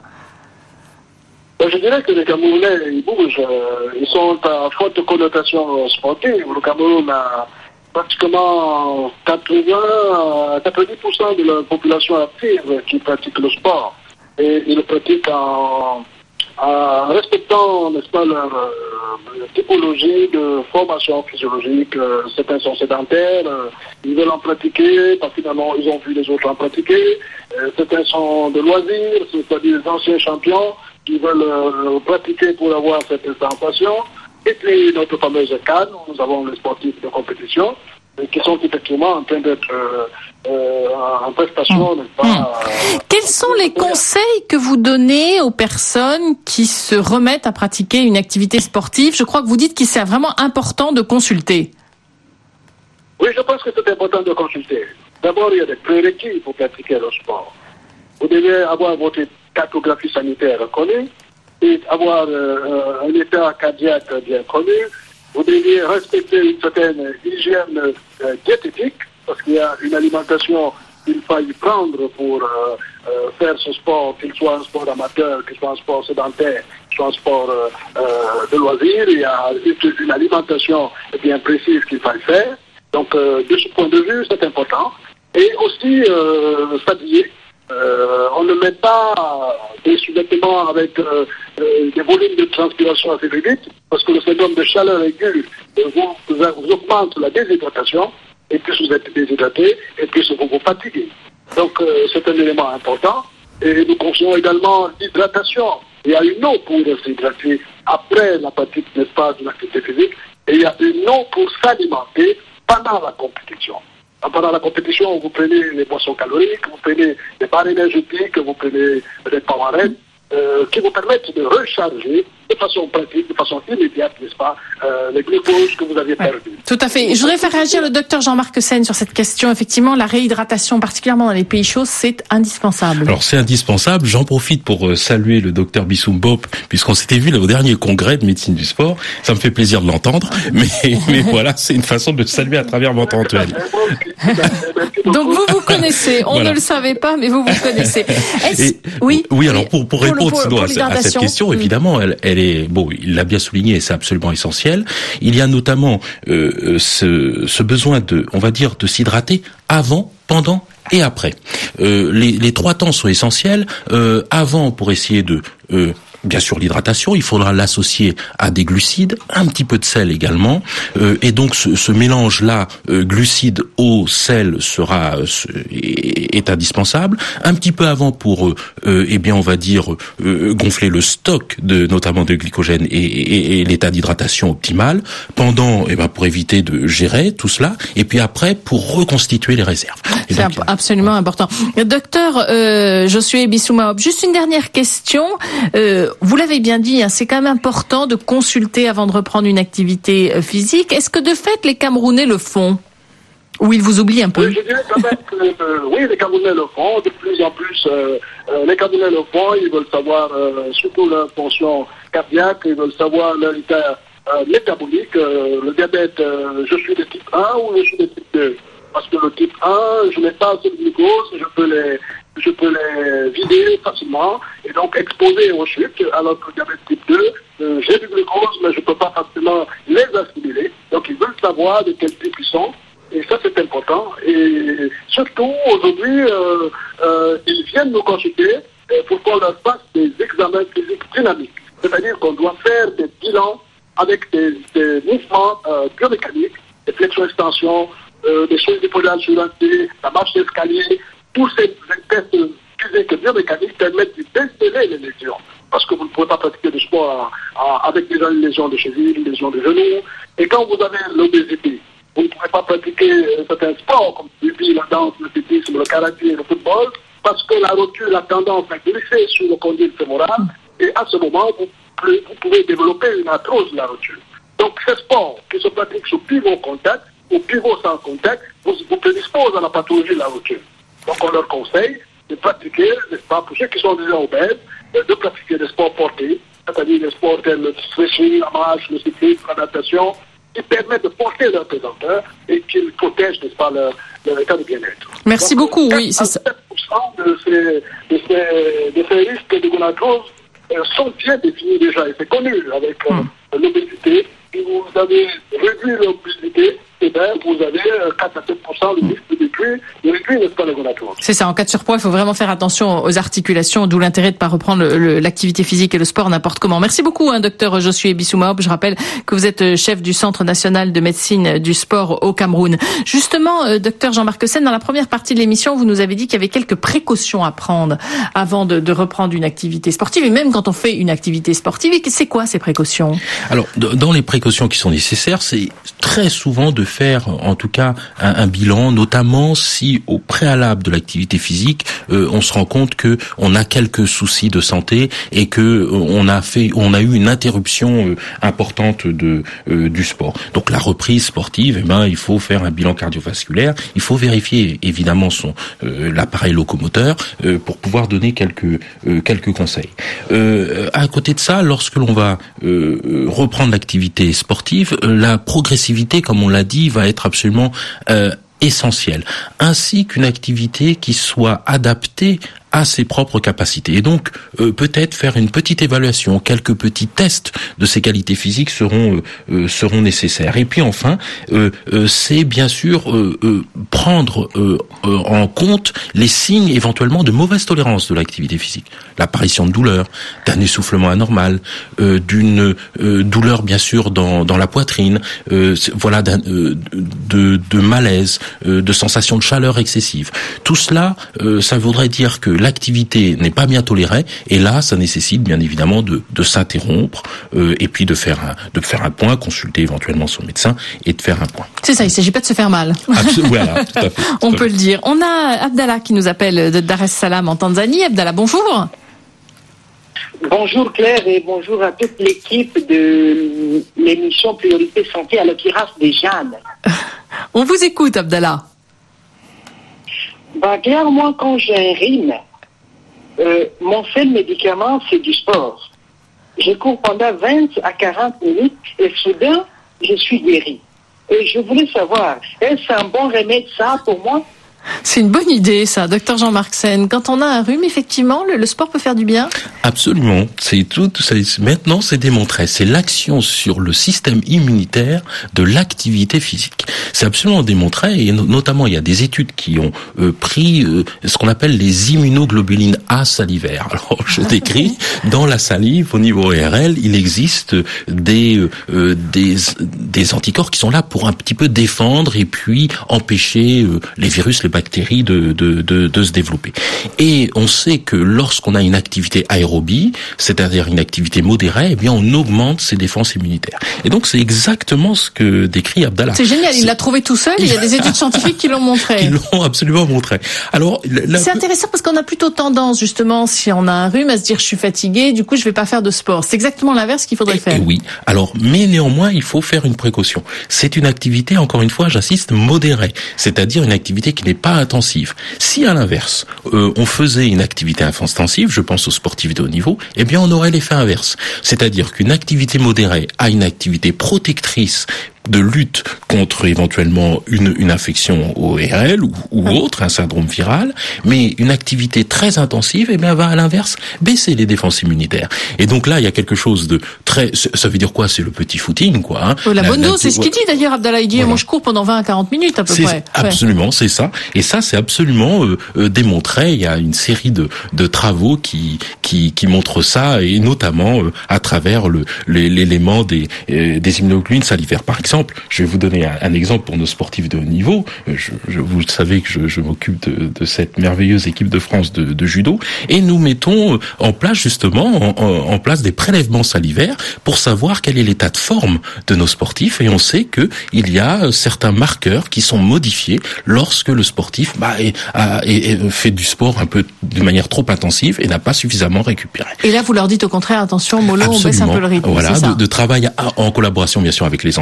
Je dirais que les Camerounais, ils bougent. Ils sont à forte connotation sportive. Le Cameroun a pratiquement quatre-vingts à quatre-vingt-dix pour cent de la population active qui pratique le sport. Et ils le pratiquent en, en respectant, n'est-ce pas, leur euh, typologie de formation physiologique. Certains sont sédentaires, ils veulent en pratiquer, parce que finalement, ils ont vu les autres en pratiquer. Certains sont de loisirs, c'est-à-dire des anciens champions qui veulent euh, pratiquer pour avoir cette sensation. Et puis notre fameuse CAN, nous avons les sportifs de compétition euh, qui sont effectivement en train d'être euh, euh, en prestation. Mmh. Pas, mmh. Euh, Quels sont les conseils que vous donnez aux personnes qui se remettent à pratiquer une activité sportive? Je crois que vous dites qu'il c'est vraiment important de consulter. Oui, je pense que c'est important de consulter. D'abord, il y a des prérequis pour pratiquer le sport. Vous devez avoir votre cartographie sanitaire connue et avoir euh, un état cardiaque bien connu. Vous devez respecter une certaine hygiène euh, diététique parce qu'il y a une alimentation qu'il faut y prendre pour euh, euh, faire ce sport, qu'il soit un sport amateur, qu'il soit un sport sédentaire, qu'il soit un sport euh, euh, de loisir. Il y a une alimentation bien précise qu'il faut faire. Donc, euh, de ce point de vue, c'est important. Et aussi, euh, s'habiller. Euh, on ne met pas des sous-vêtements avec euh, euh, des volumes de transpiration assez vite, parce que le syndrome de chaleur aiguë euh, vous, vous augmente la déshydratation, et plus vous êtes déshydraté, et plus vous vous fatiguez. Donc, euh, c'est un élément important. Et nous conseillons également l'hydratation. Il y a une eau pour s'hydrater après la pratique, n'est-ce pas, d'une activité physique, et il y a une eau pour s'alimenter pendant la compétition. Pendant la compétition, vous prenez les boissons caloriques, vous prenez les barres énergétiques, vous prenez les Powerade, euh, qui vous permettent de recharger de façon pratique, de façon immédiate, n'est-ce pas, euh, les glucoses que vous avez perdues. Ouais, tout à fait. Je voudrais faire réagir le docteur Jean-Marc Sen sur cette question. Effectivement, la réhydratation, particulièrement dans les pays chauds, c'est indispensable. Alors, c'est indispensable. J'en profite pour euh, saluer le docteur Bissoum Bop, puisqu'on s'était vu là, au dernier congrès de médecine du sport. Ça me fait plaisir de l'entendre. Mais, mais voilà, c'est une façon de le saluer à travers votre Antoine. Donc, vous vous connaissez. On voilà. ne le savait pas, mais vous vous connaissez. Et, oui. Oui, alors, pour, pour répondre pour, pour, pour à, à cette question, évidemment, elle, elle est, bon, il l'a bien souligné et c'est absolument essentiel. Il y a notamment euh, ce, ce besoin de, on va dire, de s'hydrater avant, pendant et après. Euh, les, les trois temps sont essentiels. Euh, avant, pour essayer de euh, bien sûr, l'hydratation, il faudra l'associer à des glucides, un petit peu de sel également, euh, et donc ce, ce mélange-là, euh, glucides, eau, sel, sera est, est indispensable. Un petit peu avant pour, euh, eh bien, on va dire euh, gonfler le stock de, notamment de glycogène et, et, et l'état d'hydratation optimal. Pendant, eh ben, pour éviter de gérer tout cela, et puis après pour reconstituer les réserves. Et C'est donc, absolument euh, important. Docteur euh, Josué Bissouma, juste une dernière question. Euh, Vous l'avez bien dit, hein, c'est quand même important de consulter avant de reprendre une activité physique. Est-ce que de fait les Camerounais le font? Ou ils vous oublient un peu? Oui, je dirais quand même que euh, oui, les Camerounais le font. De plus en plus, euh, euh, les Camerounais le font. Ils veulent savoir euh, surtout leur fonction cardiaque. Ils veulent savoir leur état euh, métabolique. Euh, le diabète, euh, je suis de type un ou je suis de type deux? Parce que le type un, je n'ai pas assez de glucose, je peux les, je peux les vider facilement et donc exposer aux chutes, alors que le diabète type deux, euh, j'ai du glucose, mais je ne peux pas facilement les assimiler. Donc ils veulent savoir de quel type ils sont, et ça c'est important. Et surtout, aujourd'hui, euh, euh, ils viennent nous consulter pour qu'on leur fasse des examens physiques dynamiques. C'est-à-dire qu'on doit faire des bilans avec des, des mouvements euh, biomécaniques, des flexions-extensions, Euh, des choses d'hypodale sur l'anté, la marche d'escalier, tous ces tests physiques et biomécaniques permettent de déceler les lésions. Parce que vous ne pouvez pas pratiquer du sport à, à, avec déjà une lésion de cheville, une lésion de genou. Et quand vous avez l'obésité, vous ne pouvez pas pratiquer certains sports comme le rugby, la danse, le cyclisme, le karaté, le football, parce que la rotule a tendance à glisser sur le condyle fémoral. Et à ce moment, vous, vous pouvez développer une arthrose de la rotule. Donc ces sports qui se pratiquent sous pivot contact au pivot sans contact, vous, vous prédispose à la pathologie de la rotule. Donc on leur conseille de pratiquer, n'est-ce pas, pour ceux qui sont déjà obèses, de pratiquer des sports portés, c'est-à-dire des sports tels le stretching, la marche, le cyclisme, la natation, qui permettent de porter leur pesanteur et qui protègent, n'est-ce pas, leur, leur état de bien-être. Merci Donc, beaucoup, oui, c'est ça. sept pour cent de ces, de ces, de ces risques de gonadrose euh, sont bien définis déjà et c'est connu avec euh, mm. l'obésité. Si vous avez réduit l'obésité, eh bien, vous avez quatre à sept pour cent de risque de détruire, de réduire, n'est-ce pas, le gonadrose. C'est ça, en cas de surpoids, il faut vraiment faire attention aux articulations, d'où l'intérêt de ne pas reprendre le, le, l'activité physique et le sport n'importe comment. Merci beaucoup, hein, docteur Josué Bissoumaob. Je rappelle que vous êtes chef du Centre national de médecine du sport au Cameroun. Justement, euh, docteur Jean-Marc Sen, dans la première partie de l'émission, vous nous avez dit qu'il y avait quelques précautions à prendre avant de, de reprendre une activité sportive, et même quand on fait une activité sportive. C'est quoi ces précautions? Alors, dans les précautions qui sont nécessaires, c'est très souvent de faire, en tout cas, un, un bilan, notamment si au préalable de l'activité physique, euh, on se rend compte que on a quelques soucis de santé et que euh, on a fait, on a eu une interruption euh, importante de euh, du sport. Donc la reprise sportive, eh ben, il faut faire un bilan cardiovasculaire, il faut vérifier évidemment son euh, l'appareil locomoteur euh, pour pouvoir donner quelques euh, quelques conseils. Euh, à côté de ça, lorsque l'on va euh, reprendre l'activité sportive, euh, la progressivité, comme on l'a dit, va être absolument euh, essentielle, ainsi qu'une activité qui soit adaptée à ses propres capacités. Et donc, euh, peut-être faire une petite évaluation, quelques petits tests de ses qualités physiques seront euh, euh, seront nécessaires. Et puis enfin, euh, euh, c'est bien sûr euh, euh, prendre euh, euh, en compte les signes éventuellement de mauvaise tolérance de l'activité physique. L'apparition de douleurs, d'un essoufflement anormal, euh, d'une euh, douleur bien sûr dans dans la poitrine, euh, voilà, d'un, euh, de de malaise, euh, de sensation de chaleur excessive. Tout cela, euh, ça voudrait dire que l'activité n'est pas bien tolérée, et là, ça nécessite bien évidemment de, de s'interrompre euh, et puis de faire un, de faire un point, consulter éventuellement son médecin et de faire un point. C'est ça, il ne s'agit pas de se faire mal. Absolument, voilà, tout à fait. Tout On à peut fait. le dire. On a Abdallah qui nous appelle de Dar es Salaam en Tanzanie. Abdallah, bonjour. Bonjour Claire et bonjour à toute l'équipe de l'émission Priorité Santé à l'occurrence des Jeanne. On vous écoute, Abdallah. Bah, Claire, moi, quand j'ai un rhume, euh, mon seul médicament, c'est du sport. Je cours pendant vingt à quarante minutes et soudain, je suis guéri. Et je voulais savoir, est-ce un bon remède ça pour moi? C'est une bonne idée, ça, docteur Jean-Marc Sen. Quand on a un rhume, effectivement, le, le sport peut faire du bien? Absolument. C'est tout, c'est, maintenant, c'est démontré. C'est l'action sur le système immunitaire de l'activité physique. C'est absolument démontré, et no- notamment, il y a des études qui ont euh, pris euh, ce qu'on appelle les immunoglobulines A salivaires. Alors, je décris, dans la salive, au niveau O R L, il existe des, euh, des, des anticorps qui sont là pour un petit peu défendre et puis empêcher euh, les virus, les bactéries de, de, de, de se développer. Et on sait que lorsqu'on a une activité aérobie, c'est-à-dire une activité modérée, eh bien on augmente ses défenses immunitaires. Et donc c'est exactement ce que décrit Abdallah. C'est génial, il c'est... l'a trouvé tout seul, il y a des études scientifiques qui l'ont montré. Qui l'ont absolument montré. Alors, la... C'est intéressant parce qu'on a plutôt tendance, justement, si on a un rhume, à se dire je suis fatigué, du coup je vais pas faire de sport. C'est exactement l'inverse qu'il faudrait et, faire. Et oui. Alors, mais néanmoins, il faut faire une précaution. C'est une activité, encore une fois, j'insiste, modérée. C'est-à-dire une activité qui n'est pas intensive. Si à l'inverse, euh, on faisait une activité intensive, je pense aux sportifs de haut niveau, eh bien on aurait l'effet inverse. C'est-à-dire qu'une activité modérée a une activité protectrice de lutte contre éventuellement une, une infection O R L ou, ou autre, un syndrome viral, mais une activité très intensive, eh bien, va à l'inverse baisser les défenses immunitaires. Et donc là, il y a quelque chose de très, ça veut dire quoi? C'est le petit footing, quoi. Hein. Oh, la, la bonne dose, c'est ce qu'il ouais. dit d'ailleurs, Abdallah. Il dit, voilà. Moi je cours pendant vingt à quarante minutes à peu c'est, près. Absolument, ouais. c'est ça. Et ça, c'est absolument euh, euh, démontré. Il y a une série de, de travaux qui, qui, qui montrent ça, et notamment euh, à travers le, les, l'élément des, euh, des immunoglobulines salivaires. Par exemple, je vais vous donner un, un exemple pour nos sportifs de haut niveau. Je, je, vous savez que je, je m'occupe de, de cette merveilleuse équipe de France de, de judo, et nous mettons en place justement en, en place des prélèvements salivaires pour savoir quel est l'état de forme de nos sportifs, et on sait que il y a certains marqueurs qui sont modifiés lorsque le sportif bah, est, a, est, est, fait du sport un peu de manière trop intensive et n'a pas suffisamment récupéré. Et là, vous leur dites au contraire, attention, mollo, on baisse un peu le rythme. Voilà, c'est ça. de, de travail à, en collaboration bien sûr avec les entraîneurs,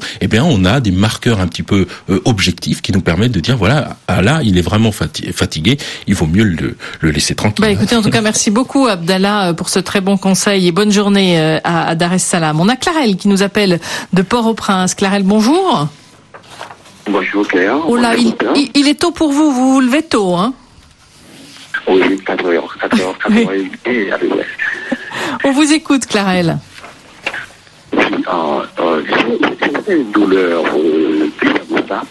eh bien, on a des marqueurs un petit peu euh, objectifs qui nous permettent de dire, voilà, ah, là, il est vraiment fati- fatigué, il vaut mieux le, le laisser tranquille. Bah, écoutez, en tout cas, merci beaucoup, Abdallah, pour ce très bon conseil et bonne journée à, à Dar es Salaam. On a Clarelle qui nous appelle de Port-au-Prince. Clarelle, bonjour. Bonjour Claire. Oh là, il, il, il est tôt pour vous, vous vous levez tôt, hein? Oui, quatre heures, quatre heures, quatre heures et avec l'Ouest. On vous écoute, Clarelle. Oui, euh, euh, j'ai une douleur euh, plus comme ça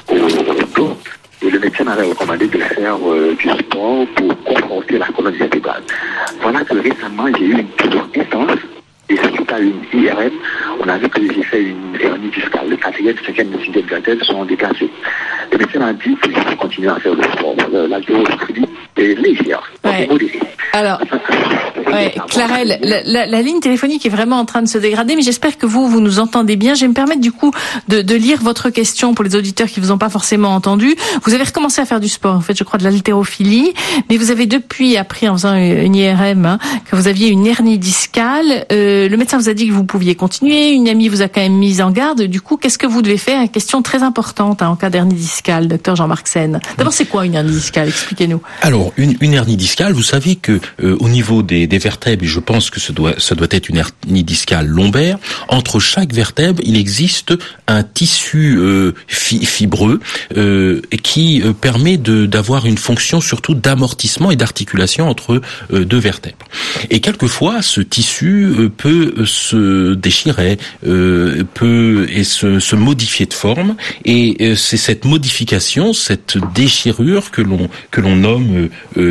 au dos. Et le médecin m'avait recommandé de faire euh, du sport pour conforter la colonne vertébrale. Voilà que récemment, j'ai eu une douleur intense. Et suite à une I R M, on a vu que j'ai fait une hernie discale. Le quatrième, cinquième et sixième vertèbres sont déplacés. Le médecin m'a dit que je vais continuer à faire le sport. L'haltérophilie est légère, ouais. modérée. Alors, ouais, Clarelle, la, la, la ligne téléphonique est vraiment en train de se dégrader, mais j'espère que vous, vous nous entendez bien. Je vais me permettre du coup de, de lire votre question pour les auditeurs qui vous ont pas forcément entendu. Vous avez recommencé à faire du sport, en fait, je crois de l'haltérophilie, mais vous avez depuis appris en faisant une I R M hein, que vous aviez une hernie discale. Euh, le médecin vous a dit que vous pouviez continuer. Une amie vous a quand même mise en garde. Du coup, qu'est-ce que vous devez faire? Une question très importante hein, en cas d'hernie discale, docteur Jean-Marc Sen. D'abord, c'est quoi une hernie discale? Expliquez-nous. Alors, une, une hernie discale, vous savez que euh, au niveau des, des vertèbres, et je pense que ce doit, ça doit être une hernie discale lombaire, entre chaque vertèbre, il existe un tissu euh, fi, fibreux euh, qui euh, permet de, d'avoir une fonction surtout d'amortissement et d'articulation entre euh, deux vertèbres. Et quelquefois, ce tissu euh, peut se déchirer, euh, peut et se, se modifier de forme, et euh, c'est cette modification, cette déchirure que l'on que l'on nomme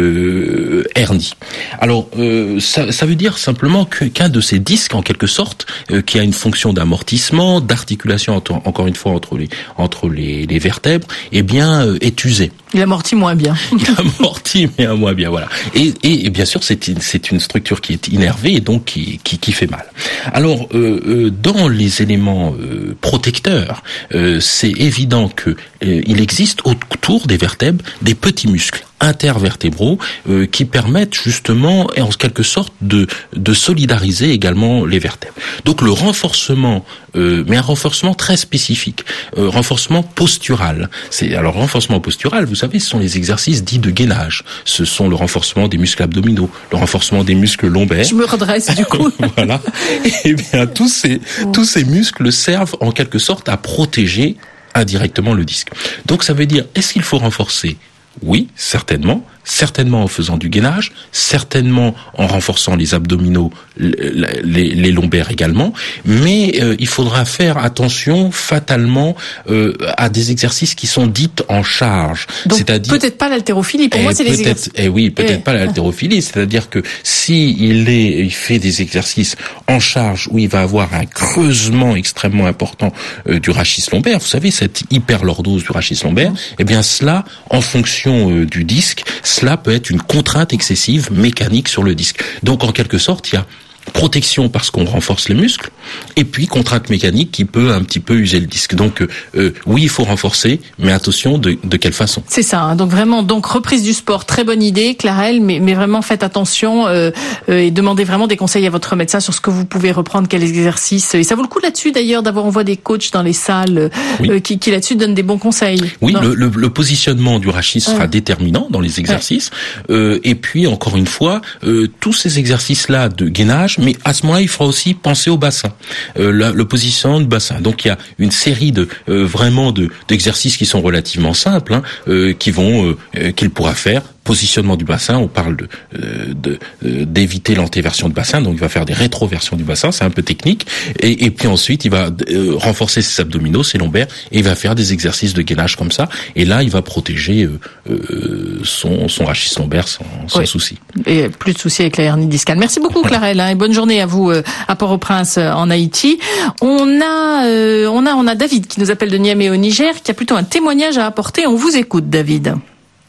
euh, hernie. Alors, euh, ça, ça veut dire simplement que, qu'un de ces disques, en quelque sorte, euh, qui a une fonction d'amortissement, d'articulation, entre, encore une fois, entre les entre les, les vertèbres, eh bien, euh, est usé. Il amortit moins bien. Il amortit, mais moins bien, voilà. Et, et, et bien sûr, c'est une, c'est une structure qui est innervée et donc qui, qui, qui fait mal. Alors, euh, euh, dans les éléments euh, protecteurs, euh, c'est évident que euh, il existe autour des vertèbres des petits muscles intervertébraux euh, qui permettent justement, en quelque sorte, de de solidariser également les vertèbres. Donc le renforcement, euh, mais un renforcement très spécifique, euh, renforcement postural. C'est alors renforcement postural, vous savez, ce sont les exercices dits de gainage. Ce sont le renforcement des muscles abdominaux, le renforcement des muscles lombaires. Je me redresse du coup. Voilà. Et bien tous ces tous ces muscles servent en quelque sorte à protéger indirectement le disque. Donc ça veut dire, est-ce qu'il faut renforcer? Oui, certainement. Certainement en faisant du gainage, certainement en renforçant les abdominaux, les, les, les lombaires également, mais euh, il faudra faire attention fatalement euh, à des exercices qui sont dits en charge. Donc c'est-à-dire peut-être pas l'haltérophilie, pour moi c'est les exercices. Eh oui, peut-être eh. pas l'haltérophilie, c'est-à-dire que si il est, il fait des exercices en charge où il va avoir un creusement extrêmement important euh, du rachis lombaire, vous savez, cette hyperlordose du rachis lombaire, mmh. eh bien cela, en fonction euh, du disque, cela peut être une contrainte excessive mécanique sur le disque. Donc, en quelque sorte, il y a protection parce qu'on renforce les muscles, et puis contrainte mécanique qui peut un petit peu user le disque. Donc euh, oui, il faut renforcer, mais attention de, de quelle façon. C'est ça. Hein. Donc vraiment, donc reprise du sport, très bonne idée, Clarelle, mais, mais vraiment faites attention euh, euh, et demandez vraiment des conseils à votre médecin sur ce que vous pouvez reprendre, quel exercice. Et ça vaut le coup là-dessus d'ailleurs d'avoir, on voit des coachs dans les salles oui. euh, qui, qui là-dessus donnent des bons conseils. Oui, le, le, le positionnement du rachis sera ouais. déterminant dans les exercices. Ouais. Euh, et puis encore une fois, euh, tous ces exercices-là de gainage, mais à ce moment-là, il faudra aussi penser au bassin, euh, le, le positionnement du bassin. Donc il y a une série de euh, vraiment de d'exercices qui sont relativement simples, hein, euh, qui vont euh, qu'il pourra faire. Positionnement du bassin, on parle de, euh, de euh, d'éviter l'antéversion du bassin, donc il va faire des rétroversions du bassin, c'est un peu technique, et, et puis ensuite il va euh, renforcer ses abdominaux, ses lombaires, et il va faire des exercices de gainage comme ça, et là il va protéger euh, euh, son, son rachis lombaire sans, sans oui. souci. Et plus de soucis avec la hernie discale. Merci beaucoup Clarelle, hein, et bonne journée à vous euh, à Port-au-Prince euh, en Haïti. On a, euh, on a, on a David qui nous appelle de Niamey au Niger, qui a plutôt un témoignage à apporter. On vous écoute, David.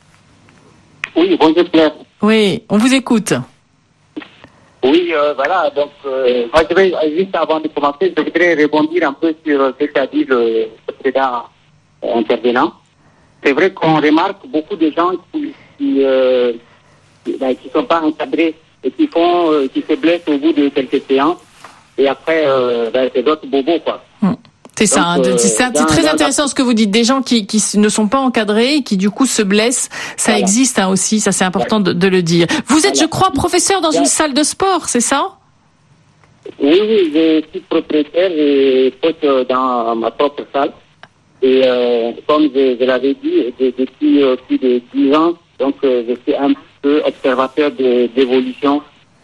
Oui, bonjour Claire. Oui, on vous écoute. Oui, euh, voilà, donc euh, moi je vais, juste avant de commencer, je voudrais rebondir un peu sur ce qu'a dit le précédent intervenant. C'est vrai qu'on remarque beaucoup de gens qui qui, euh, qui, ben, qui sont pas encadrés et qui font, euh, qui se blessent au bout de quelques séances et après, euh, ben, c'est d'autres bobos, quoi. Hum. C'est ça, Donc, hein, c'est, euh, c'est très dans, intéressant dans... ce que vous dites. Des gens qui, qui ne sont pas encadrés et qui du coup se blessent, ça voilà. existe hein, aussi, ça c'est important ouais. de, de le dire. Vous êtes, voilà. je crois, professeur dans ouais. une salle de sport, c'est ça? Oui, oui, je suis propriétaire et coach dans ma propre salle. Et euh, comme je, je l'avais dit, depuis euh, plus de dix ans, donc euh, je suis un peu observateur de, d'évolution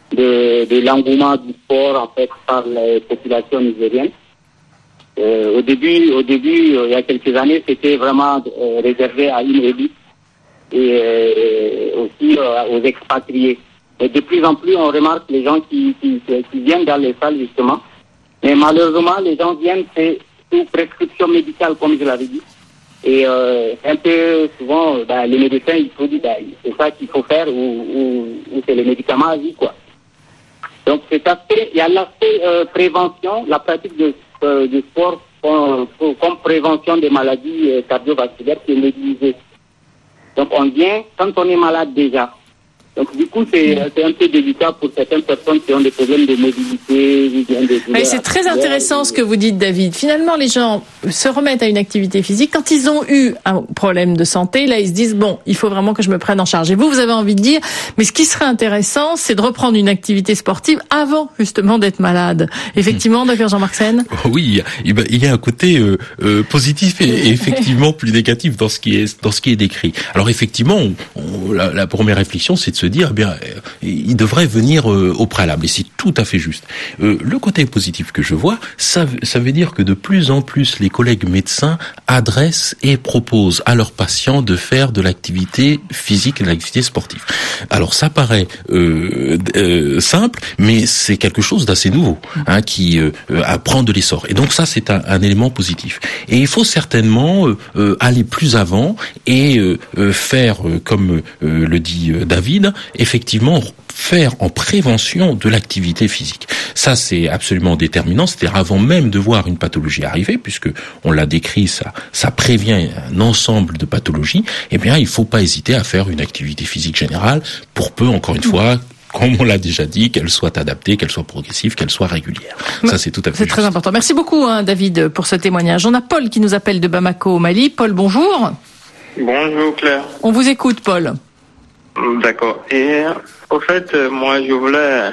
de, de l'engouement du sport en fait par les populations nigériennes. Euh, au début, au début, euh, il y a quelques années, c'était vraiment euh, réservé à une élite et euh, aussi euh, aux expatriés. Et de plus en plus, on remarque les gens qui, qui, qui viennent dans les salles justement. Mais malheureusement, les gens viennent c'est sous prescription médicale, comme je l'avais dit. Et euh, un peu souvent, bah, les médecins, ils faut dire, bah, c'est ça qu'il faut faire ou, ou, ou c'est les médicaments à vie, quoi. Donc, cet aspect, il y a l'aspect euh, prévention, la pratique de Euh, du sport comme, comme prévention des maladies euh, cardiovasculaires qui est négligisée. Donc on vient quand on est malade déjà. Donc du coup c'est, c'est un peu délicat pour certaines personnes qui ont des problèmes de mobilité. Des Mais c'est très intéressant ce que vous dites, David. Finalement les gens se remettent à une activité physique quand ils ont eu un problème de santé. Là ils se disent bon, il faut vraiment que je me prenne en charge. Et vous, vous avez envie de dire, mais ce qui serait intéressant, c'est de reprendre une activité sportive avant justement d'être malade. Effectivement, docteur Jean-Marc Sen. Oui, il y a un côté euh, euh, positif et, et effectivement plus négatif dans ce qui est dans ce qui est décrit. Alors effectivement, on, on, la, la première réflexion, c'est de se dire, eh bien, il devrait venir euh, au préalable, et c'est tout à fait juste. Euh, le côté positif que je vois, ça, ça veut dire que de plus en plus les collègues médecins adressent et proposent à leurs patients de faire de l'activité physique et de l'activité sportive. Alors ça paraît euh, euh, simple, mais c'est quelque chose d'assez nouveau, hein, qui euh, prend de l'essor. Et donc ça, c'est un, un élément positif. Et il faut certainement euh, aller plus avant et euh, faire, euh, comme euh, le dit euh, David, effectivement faire en prévention de l'activité physique. Ça, c'est absolument déterminant, c'est-à-dire avant même de voir une pathologie arriver, puisque on l'a décrit, ça, ça prévient un ensemble de pathologies, eh bien, il faut pas hésiter à faire une activité physique générale, pour peu, encore une fois, comme on l'a déjà dit, qu'elle soit adaptée, qu'elle soit progressive, qu'elle soit régulière. Ça, c'est tout à fait C'est juste. très important. Merci beaucoup, hein, David, pour ce témoignage. On a Paul qui nous appelle de Bamako, au Mali. Paul, bonjour. Bonjour, Claire. On vous écoute, Paul. D'accord. Et au fait, moi, je voulais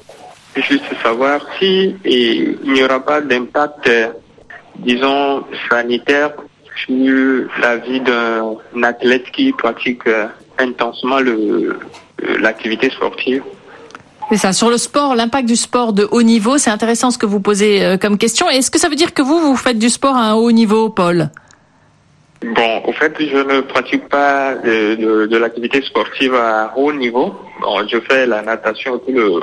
juste savoir si il n'y aura pas d'impact, disons, sanitaire sur la vie d'un athlète qui pratique intensément le, l'activité sportive. C'est ça. Sur le sport, l'impact du sport de haut niveau, c'est intéressant ce que vous posez comme question. Et est-ce que ça veut dire que vous, vous faites du sport à un haut niveau, Paul ? Bon, au fait, je ne pratique pas de, de, de l'activité sportive à haut niveau. Bon, je fais la natation, tout le,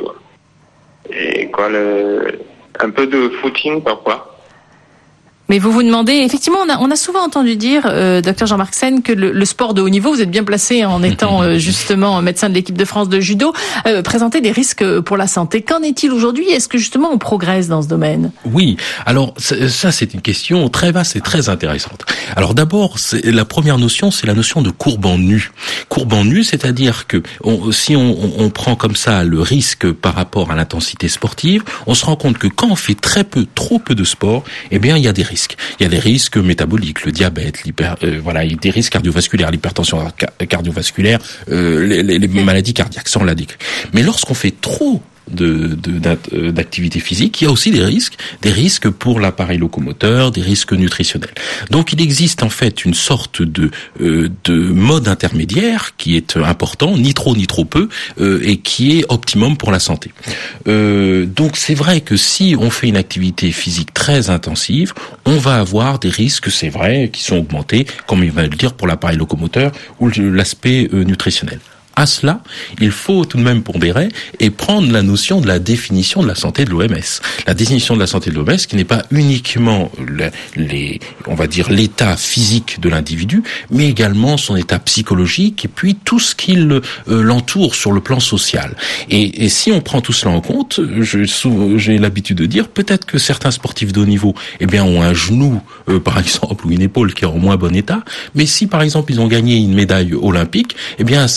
et quoi, le, un peu de footing parfois. Mais vous vous demandez, effectivement, on a, on a souvent entendu dire, euh, docteur Jean-Marc Sen, que le, le sport de haut niveau, vous êtes bien placé en étant euh, justement médecin de l'équipe de France de judo, euh, présentait des risques pour la santé. Qu'en est-il aujourd'hui ? Est-ce que justement on progresse dans ce domaine ? Oui, alors ça c'est une question très vaste et très intéressante. Alors d'abord, c'est, la première notion, c'est la notion de courbe en nu. Courbe en nu, c'est-à-dire que on, si on, on, on prend comme ça le risque par rapport à l'intensité sportive, on se rend compte que quand on fait très peu, trop peu de sport, eh bien il y a des risques. Il y a des risques métaboliques, le diabète, l'hyper, euh, voilà, il y a des risques cardiovasculaires, l'hypertension cardiovasculaire, euh, les, les, les maladies cardiaques, ça on l'a décrit. Mais lorsqu'on fait trop de, de d'activité physique, il y a aussi des risques, des risques pour l'appareil locomoteur, des risques nutritionnels. Donc il existe en fait une sorte de euh, de mode intermédiaire qui est important, ni trop ni trop peu, euh, et qui est optimum pour la santé. Euh, donc c'est vrai que si on fait une activité physique très intensive, on va avoir des risques, c'est vrai, qui sont augmentés, comme il va le dire pour l'appareil locomoteur ou l'aspect euh, nutritionnel. À cela, il faut tout de même pondérer et prendre la notion de la définition de la santé de l'O M S. La définition de la santé de l'O M S qui n'est pas uniquement le, les, on va dire l'état physique de l'individu, mais également son état psychologique et puis tout ce qui le, euh, l'entoure sur le plan social. Et, et si on prend tout cela en compte, je, j'ai l'habitude de dire peut-être que certains sportifs de haut niveau, eh bien, ont un genou, euh, par exemple, ou une épaule qui est en moins bon état, mais si par exemple ils ont gagné une médaille olympique, eh bien, ça a tellement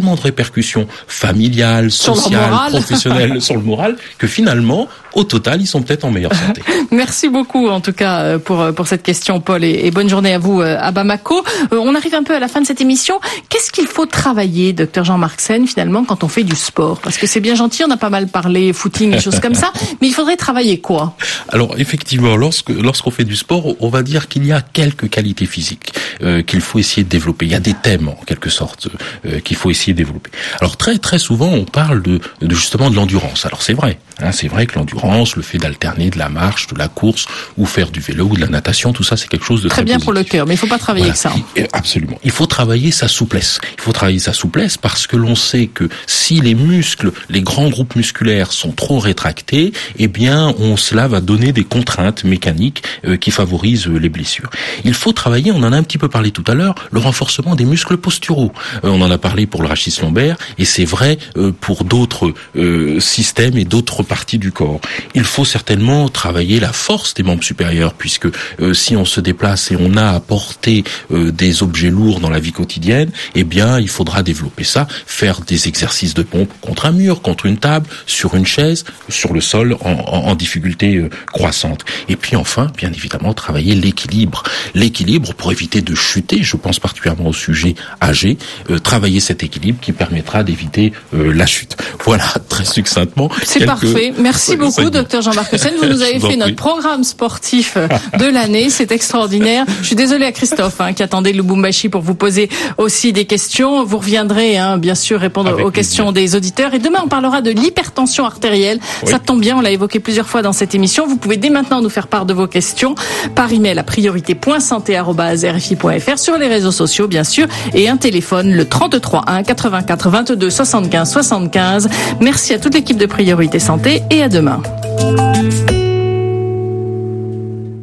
tellement de répercussions familiales, sociales, professionnelles, sur le moral, que finalement, au total, ils sont peut-être en meilleure santé. Merci beaucoup, en tout cas, pour pour cette question, Paul, et, et bonne journée à vous à Bamako. Euh, on arrive un peu à la fin de cette émission. Qu'est-ce qu'il faut travailler, docteur Jean-Marc Sen, finalement, quand on fait du sport? Parce que c'est bien gentil, on a pas mal parlé footing et choses comme ça, mais il faudrait travailler quoi? Alors, effectivement, lorsque lorsqu'on fait du sport, on va dire qu'il y a quelques qualités physiques euh, qu'il faut essayer de développer. Il y a des thèmes, en quelque sorte, euh, qu'il faut essayer de développer. Alors, très très souvent, on parle de, de justement de l'endurance. Alors, c'est vrai, hein, c'est vrai que l'endurance, le fait d'alterner de la marche, de la course, ou faire du vélo ou de la natation, tout ça, c'est quelque chose de très, très bien positif. Pour le cœur, mais il faut pas travailler voilà. avec ça. Absolument. Il faut travailler sa souplesse. Il faut travailler sa souplesse parce que l'on sait que si les muscles, les grands groupes musculaires sont trop rétractés, eh bien, on, cela va donner des contraintes mécaniques euh, qui favorisent euh, les blessures. Il faut travailler, on en a un petit peu parlé tout à l'heure, le renforcement des muscles posturaux. Euh, on en a parlé pour le rachis lombaire et c'est vrai euh, pour d'autres euh, systèmes et d'autres parties du corps. Il faut certainement travailler la force des membres supérieurs puisque euh, si on se déplace et on a à porter euh, des objets lourds dans la vie quotidienne, eh bien, il faudra développer ça, faire des exercices de pompe contre un mur, contre une table, sur une chaise, sur le sol, en, en, en difficulté euh, croissante. Et puis enfin, bien évidemment, travailler l'équilibre. L'équilibre pour éviter de chuter, je pense particulièrement au sujet âgé, euh, travailler cet équilibre qui permettra d'éviter euh, la chute. Voilà, très succinctement. C'est quelques... parfait. Merci beaucoup, docteur Jean-Marc Sen. Vous nous avez fait notre programme sportif de l'année. C'est extraordinaire. Je suis désolée à Christophe, hein, qui attendait Lubumbashi pour vous poser aussi des questions. Vous reviendrez, hein, bien sûr, répondre Avec aux plaisir. questions des auditeurs. Et demain, on parlera de l'hypertension artérielle. Oui. Ça tombe bien, on l'a évoqué plusieurs fois dans cette émission. Vous pouvez dès maintenant nous faire part de vos questions par email à priorité point santé arobase r f i point f r, sur les réseaux sociaux, bien sûr, et un téléphone, le trente-trois un quatre-vingt-quatre vingt-deux soixante-quinze soixante-quinze. Merci à toute l'équipe de Priorité Santé et à demain.